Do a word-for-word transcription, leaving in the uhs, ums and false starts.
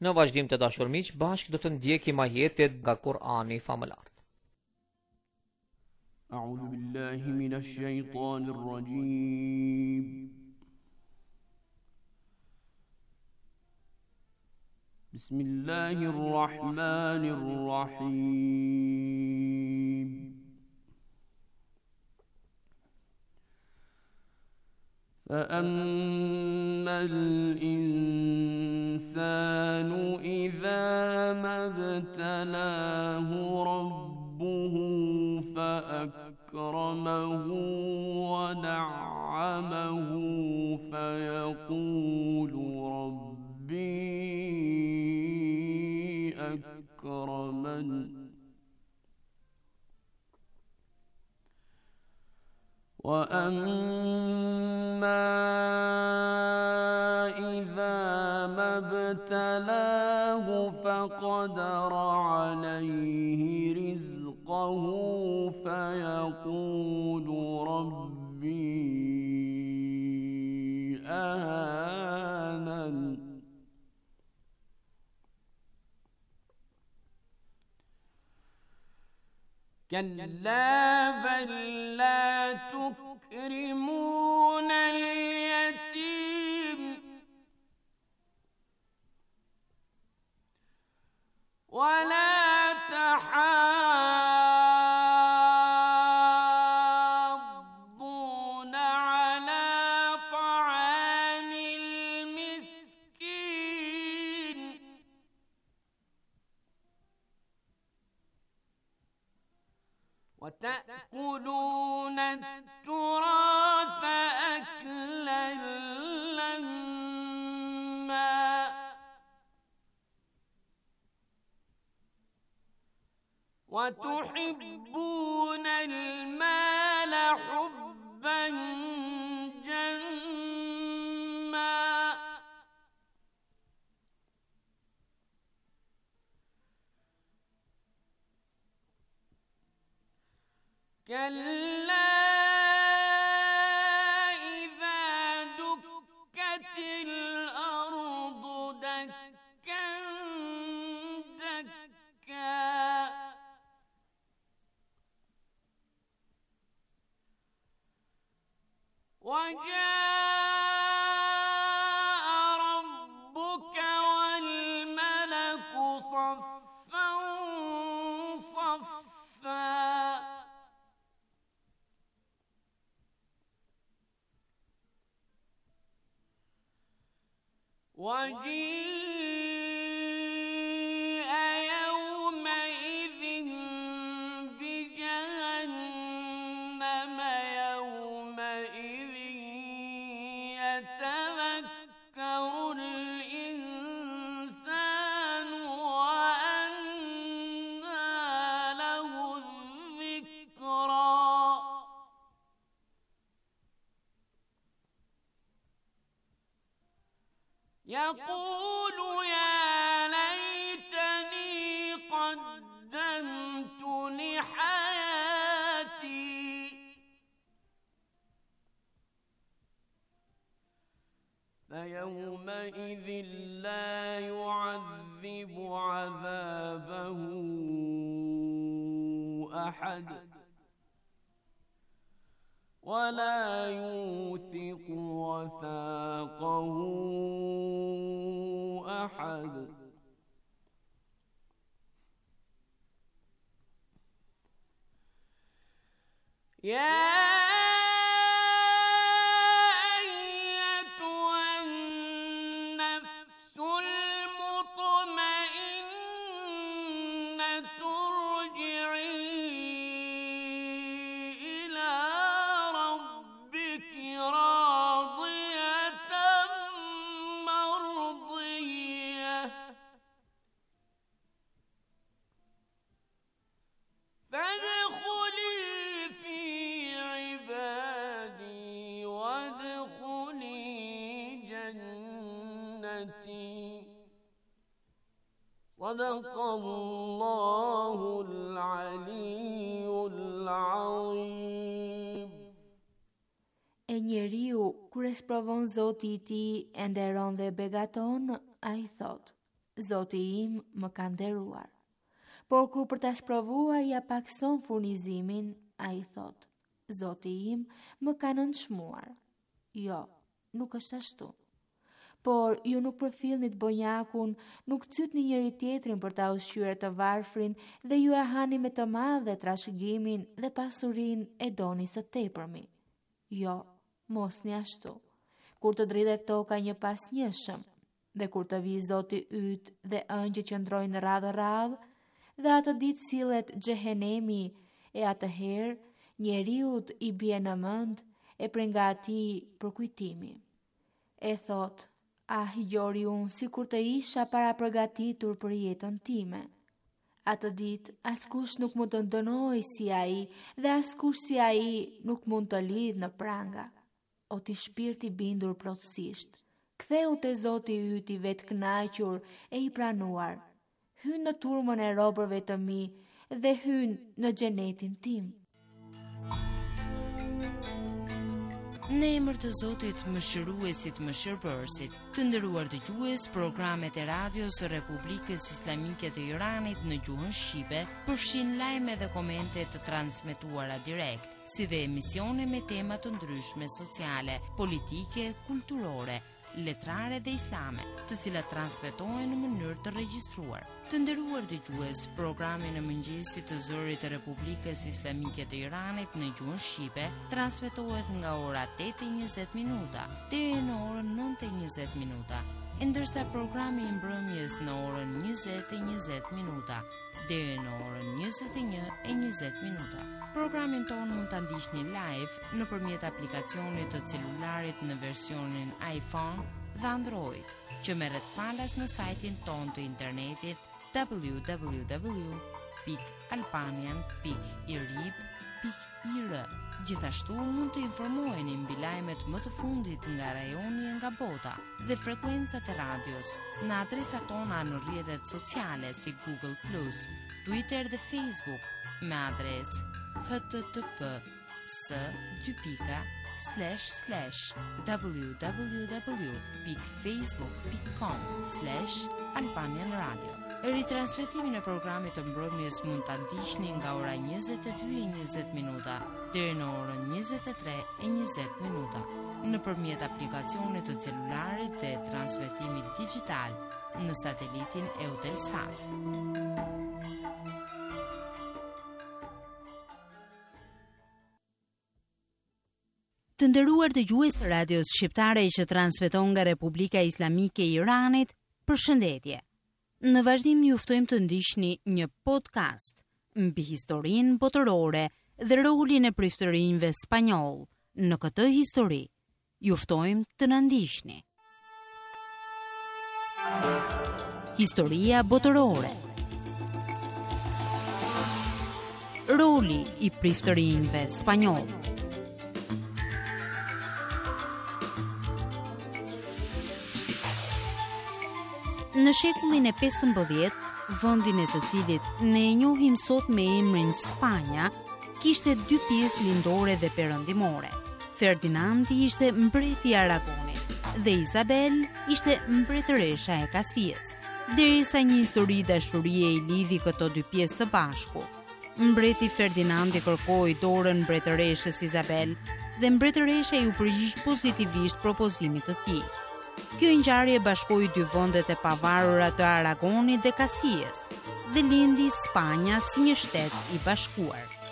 Në vazhdim të dashur miq, bashkë do të ndjekim ajetet nga Kur'ani famëlar. A'udhu billahi minash shaitanir rajim. Bismillahir rahmanir rahim. فأما الإنسان إذا ما ابتلاه ربه فأكرمه ونعمه فيقول ربي أكرمن وأما إذا ما ابتلاه فقدر عليه رزقه فيقول ربي أهانن كلا بل لا تكرمون اليتيم ولا تحاضون على طعام المسكين وتأكلون التراث أكلا لما وتحبون المال حبا جما كلا إذا دكت الأرض دكا دكا وجاء ربك والملك صفا صفا وجيء يومئذ بجهنم يومئذ يتذكر الإنسان وأنى له الذكرى يقول يا ليتني قدمت لحياتي فيومئذ لا يعذب عذابه أحد ولا يوثق وثاقه أحد يا صدق الله العلي العظيم. E njeriu, kur e sprovon Zoti i tij, e nderon dhe begaton, ai thot: Zoti im më ka nderuar. Por kur për ta sprovuar ja pakson furnizimin, ai thot: Zoti im më ka nënçmuar. Jo, nuk është ashtu. Por ju nuk përfillnit bonjakun, nuk cytni njëri tjetrin për ta ushqyer të varfrin dhe ju e hani me të madhe trashëgimin dhe pasurinë e doni së tepërmi. Jo, mos një ashtu. Kur të dridhet toka një pas njëshëm, dhe kur të vi Zoti yt dhe ëngjëjt që ndrojnë radhë radhë, dhe atë ditë sillet xhehenemi, e atëherë njeriut i bie në mend e prej nga atij përkujtimi. E thot: ah, gjori unë si kur të isha para përgatitur për jetën time. Atë ditë, askush nuk mund të ndënoj si ai, dhe askush si ai nuk mund të lidh në pranga. O ti shpirti bindur plotësisht, ktheu te Zoti yt i vetë kënaqur e i pranuar. Hyn në turmën e robërve të mi dhe hyn në xhenetin tim. Në emër të Zotit Mëshiruesit Mëshirbërësit, të nderuar dëgjues, programet e radios së Republikës Islamike të Iranit në gjuhën shqipe përfshin lajme dhe komente të transmetuara direkt, si dhe emisione me tema të ndryshme sociale, politike, kulturore, letrare dhe islame, të cilat transmetohen në mënyrë të regjistruar. Të nderuar dëgjues, programi në mëngjesit të zërit të Republikës Islamike të Iranit në gjuhën shqipe transmetohet nga ora tetë e njëzet minuta deri në orën nëntë e njëzet minuta, ndërsa programi i mbrëmjes në orën njëzet e njëzet minuta deri në orën njëzet e një e njëzet minuta. Programin tonë mund ta ndiqni live nëpërmjet aplikacionit të celularit në versionin iPhone dhe Android, që merret falas në sajtin tonë të internetit w w w pikë albanian pikë irib pikë i r. Gjithashtu mund të informoheni mbi lajmet më të fundit nga rajoni e nga bota dhe frekuencat e radios në adresat tona në rrjetet sociale si Google plus, Twitter dhe Facebook me adresë h t t p s dy pika slash slash w w w pikë facebook pikë com slash albanian radio. Ritransmetimin e programit të mbrëmjes mund ta ndiqni nga ora njëzet e dy e njëzet minuta deri në orën njëzet e tre e njëzet minuta nëpërmjet aplikacionit të celularit dhe transmetimit digjital në satelitin Eutelsat. Të nderuar dëgjues të radios shqiptare që transmeton nga Republika Islamike e Iranit, përshëndetje. Në vazhdim ju ftojmë të ndiqni një podcast mbi historinë botërore dhe rolin e priftërinjve spanjoll në këtë histori. Ju ftojmë të na ndiqni. Historia botërore. Roli i priftërinjve spanjoll. Në shekullin e pesëmbëdhjetë, vendin e të cilit ne e njohim sot me emrin Spanja, kishte dy pjesë lindore dhe perëndimore. Ferdinandi ishte mbreti i Aragonit dhe Isabel ishte mbretëresha e Kastijes, derisa një histori dashurie i lidhi këto dy pjesë së bashku. Mbreti Ferdinandi kërkoi dorën mbretëreshës Isabel dhe mbretëresha i u përgjigj pozitivisht propozimit të tij. Kjo ngjarje bashkoi dy vendet e pavarura të Aragonit dhe Kastijes dhe lindi Spanja si një shtet i bashkuar.